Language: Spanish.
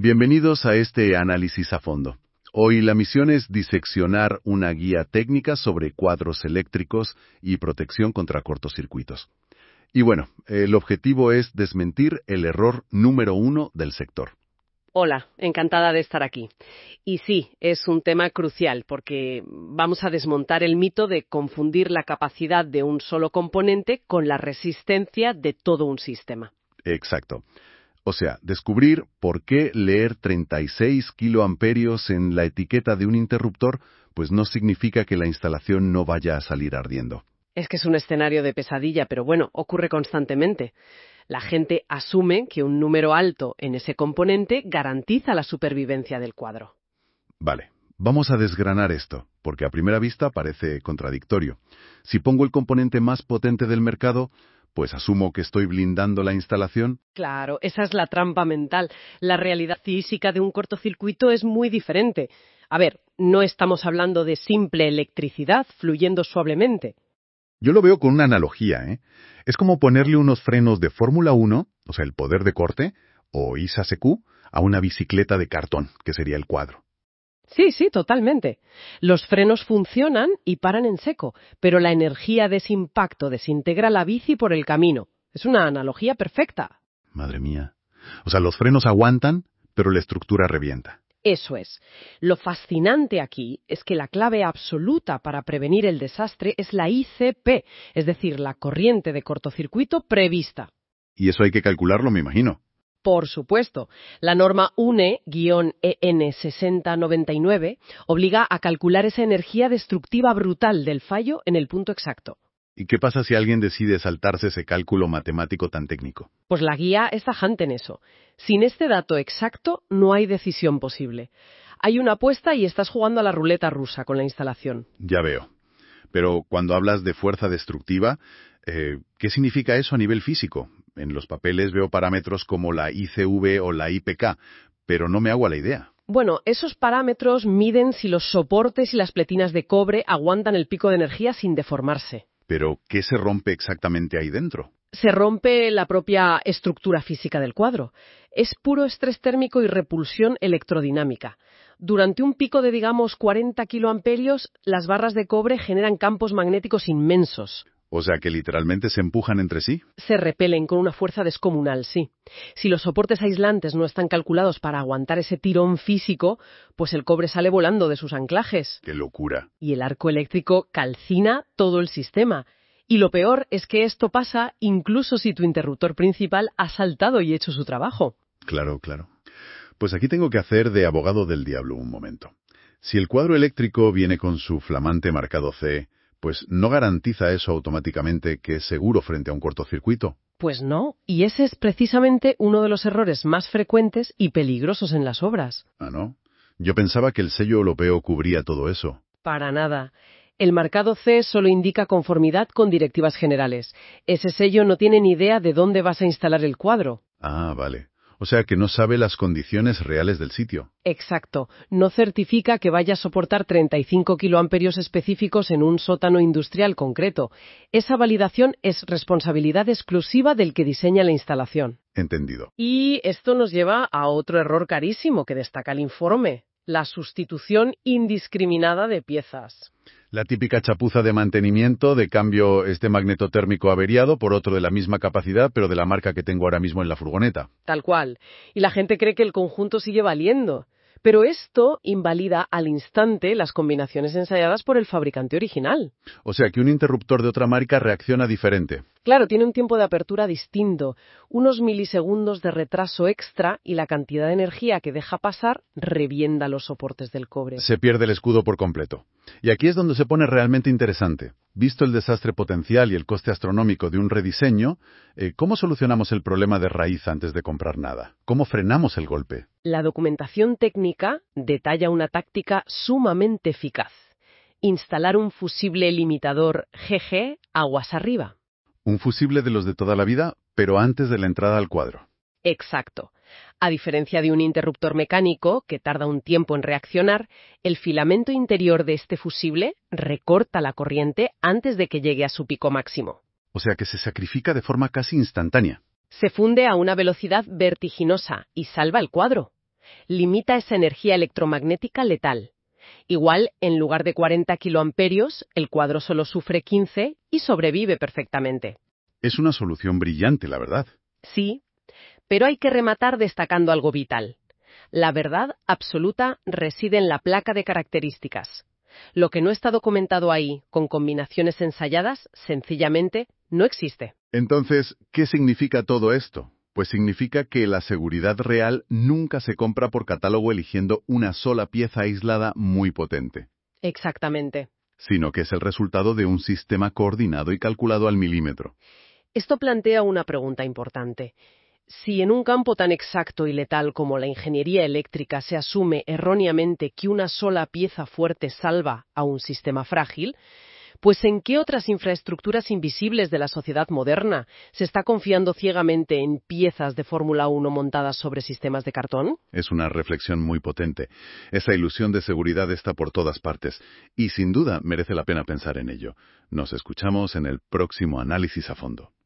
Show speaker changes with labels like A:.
A: Bienvenidos a este análisis a fondo. Hoy la misión es diseccionar una guía técnica sobre cuadros eléctricos y protección contra cortocircuitos. Y bueno, el objetivo es desmentir el error número 1 del sector.
B: Hola, encantada de estar aquí. Y sí, es un tema crucial porque vamos a desmontar el mito de confundir la capacidad de un solo componente con la resistencia de todo un sistema.
A: Exacto. O sea, descubrir por qué leer 36 kiloamperios en la etiqueta de un interruptor pues no significa que la instalación no vaya a salir ardiendo.
B: Es que es un escenario de pesadilla, pero bueno, ocurre constantemente. La gente asume que un número alto en ese componente garantiza la supervivencia del cuadro.
A: Vale, vamos a desgranar esto, porque a primera vista parece contradictorio. Si pongo el componente más potente del mercado, pues asumo que estoy blindando la instalación.
B: Claro, esa es la trampa mental. La realidad física de un cortocircuito es muy diferente. A ver, no estamos hablando de simple electricidad fluyendo suavemente.
A: Yo lo veo con una analogía, ¿eh? Es como ponerle unos frenos de Fórmula 1, o sea, el poder de corte, o ISA-CQ, a una bicicleta de cartón, que sería el cuadro.
B: Sí, totalmente. Los frenos funcionan y paran en seco, pero la energía de ese impacto desintegra la bici por el camino. Es una analogía perfecta.
A: Madre mía. O sea, los frenos aguantan, pero la estructura revienta.
B: Eso es. Lo fascinante aquí es que la clave absoluta para prevenir el desastre es la ICP, es decir, la corriente de cortocircuito prevista.
A: Y eso hay que calcularlo, me imagino.
B: Por supuesto, la norma UNE-EN 6099 obliga a calcular esa energía destructiva brutal del fallo en el punto exacto.
A: ¿Y qué pasa si alguien decide saltarse ese cálculo matemático tan técnico?
B: Pues la guía es tajante en eso. Sin este dato exacto, no hay decisión posible. Hay una apuesta y estás jugando a la ruleta rusa con la instalación.
A: Ya veo. Pero cuando hablas de fuerza destructiva, ¿qué significa eso a nivel físico? En los papeles veo parámetros como la ICV o la IPK, pero no me hago a la idea.
B: Bueno, esos parámetros miden si los soportes y las pletinas de cobre aguantan el pico de energía sin deformarse.
A: ¿Pero qué se rompe exactamente ahí dentro?
B: Se rompe la propia estructura física del cuadro. Es puro estrés térmico y repulsión electrodinámica. Durante un pico de, digamos, 40 kiloamperios, las barras de cobre generan campos magnéticos inmensos.
A: O sea que literalmente se empujan entre sí.
B: Se repelen con una fuerza descomunal, sí. Si los soportes aislantes no están calculados para aguantar ese tirón físico, pues el cobre sale volando de sus anclajes.
A: ¡Qué locura!
B: Y el arco eléctrico calcina todo el sistema. Y lo peor es que esto pasa incluso si tu interruptor principal ha saltado y hecho su trabajo.
A: Claro. Pues aquí tengo que hacer de abogado del diablo un momento. Si el cuadro eléctrico viene con su flamante marcado C, pues no garantiza eso automáticamente que es seguro frente a un cortocircuito.
B: Pues no, y ese es precisamente uno de los errores más frecuentes y peligrosos en las obras.
A: ¿Ah, no? Yo pensaba que el sello europeo cubría todo eso.
B: Para nada. El marcado C solo indica conformidad con directivas generales. Ese sello no tiene ni idea de dónde vas a instalar el cuadro.
A: Ah, vale. O sea que no sabe las condiciones reales del sitio.
B: Exacto. No certifica que vaya a soportar 35 kiloamperios específicos en un sótano industrial concreto. Esa validación es responsabilidad exclusiva del que diseña la instalación.
A: Entendido.
B: Y esto nos lleva a otro error carísimo que destaca el informe: la sustitución indiscriminada de piezas.
A: La típica chapuza de mantenimiento, de cambio este magnetotérmico averiado por otro de la misma capacidad, pero de la marca que tengo ahora mismo en la furgoneta.
B: Tal cual. Y la gente cree que el conjunto sigue valiendo. Pero esto invalida al instante las combinaciones ensayadas por el fabricante original.
A: O sea que un interruptor de otra marca reacciona diferente.
B: Claro, tiene un tiempo de apertura distinto, unos milisegundos de retraso extra y la cantidad de energía que deja pasar revienta los soportes del cobre.
A: Se pierde el escudo por completo. Y aquí es donde se pone realmente interesante. Visto el desastre potencial y el coste astronómico de un rediseño, ¿cómo solucionamos el problema de raíz antes de comprar nada? ¿Cómo frenamos el golpe?
B: La documentación técnica detalla una táctica sumamente eficaz: instalar un fusible limitador GG aguas arriba.
A: Un fusible de los de toda la vida, pero antes de la entrada al cuadro.
B: Exacto. A diferencia de un interruptor mecánico, que tarda un tiempo en reaccionar, el filamento interior de este fusible recorta la corriente antes de que llegue a su pico máximo.
A: O sea que se sacrifica de forma casi instantánea.
B: Se funde a una velocidad vertiginosa y salva el cuadro. Limita esa energía electromagnética letal. Igual, en lugar de 40 kiloamperios, el cuadro solo sufre 15 y sobrevive perfectamente.
A: Es una solución brillante, la verdad.
B: Sí, pero hay que rematar destacando algo vital. La verdad absoluta reside en la placa de características. Lo que no está documentado ahí, con combinaciones ensayadas, sencillamente no existe.
A: Entonces, ¿qué significa todo esto? Pues significa que la seguridad real nunca se compra por catálogo eligiendo una sola pieza aislada muy potente,
B: Exactamente.
A: sino que es el resultado de un sistema coordinado y calculado al milímetro.
B: Esto plantea una pregunta importante. Si en un campo tan exacto y letal como la ingeniería eléctrica se asume erróneamente que una sola pieza fuerte salva a un sistema frágil, pues ¿en qué otras infraestructuras invisibles de la sociedad moderna se está confiando ciegamente en piezas de Fórmula 1 montadas sobre sistemas de cartón?
A: Es una reflexión muy potente. Esa ilusión de seguridad está por todas partes y sin duda merece la pena pensar en ello. Nos escuchamos en el próximo análisis a fondo.